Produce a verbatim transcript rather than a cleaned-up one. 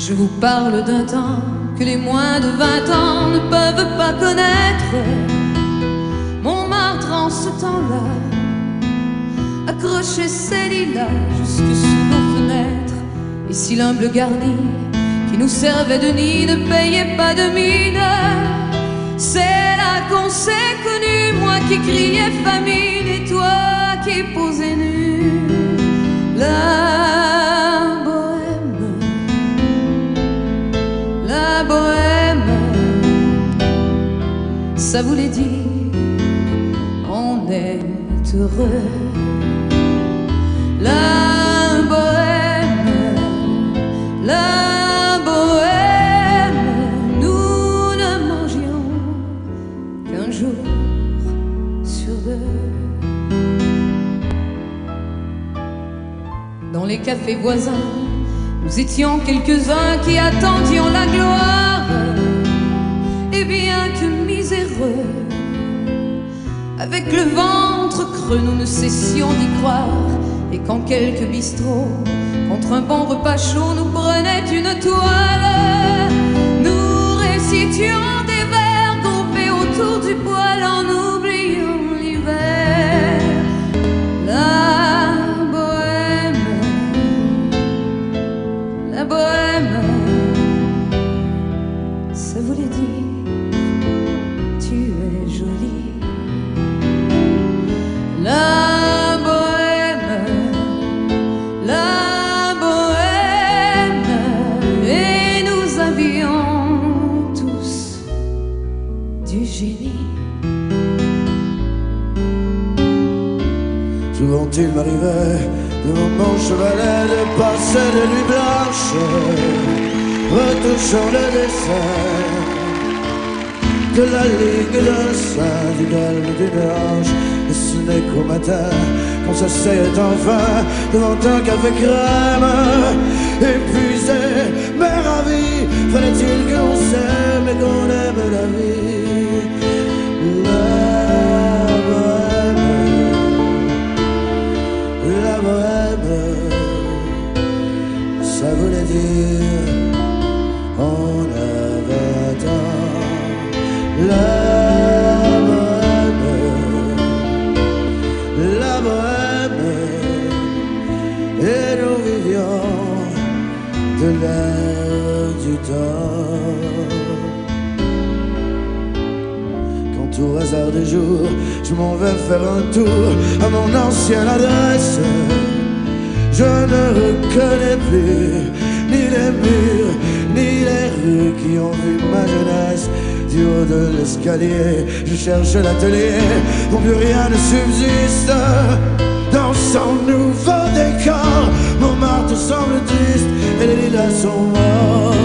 Je vous parle d'un temps que les moins de vingt ans ne peuvent pas connaître. Montmartre en ce temps-là accrochait ses lilas jusque sous nos fenêtres. Et si l'humble garni qui nous servait de nid ne payait pas de mine, c'est là qu'on s'est connus, moi qui criais famine et toi qui posais nu. La bohème, la bohème, ça voulait dire on est heureux. La bohème, la bohème, nous ne mangions qu'un jour sur deux. Dans les cafés voisins, nous étions quelques-uns qui attendions la gloire. Et bien que miséreux, avec le ventre creux, nous ne cessions d'y croire. Et quand quelques bistrots, contre un bon repas chaud, nous prenaient une toile, nous récitions des vers groupés autour du poêle en oubliant l'hiver. La bohème, la bohème, ça voulait dire tu es jolie. La Souvent il m'arrivait devant mon chevalet de passer des nuits blanches, retouchant le dessin de la ligne d'un sein, du calme d'une hanche. Et ce n'est qu'au matin qu'on s'asseyait enfin devant un café crème, épuisé mais ravi. Fallait-il qu'on s'aime et qu'on aime la vie? La La bohème, ça voulait dire on a vingt ans. La bohème, la bohème, et nous vivions de l'air du temps. Quand au hasard des jours je m'en vais faire un tour à mon ancienne adresse, je ne reconnais plus ni les murs, ni les rues qui ont vu ma jeunesse. Du haut de l'escalier, je cherche l'atelier où plus rien ne subsiste. Dans son nouveau décor, Montmartre semble triste et les lilas sont morts.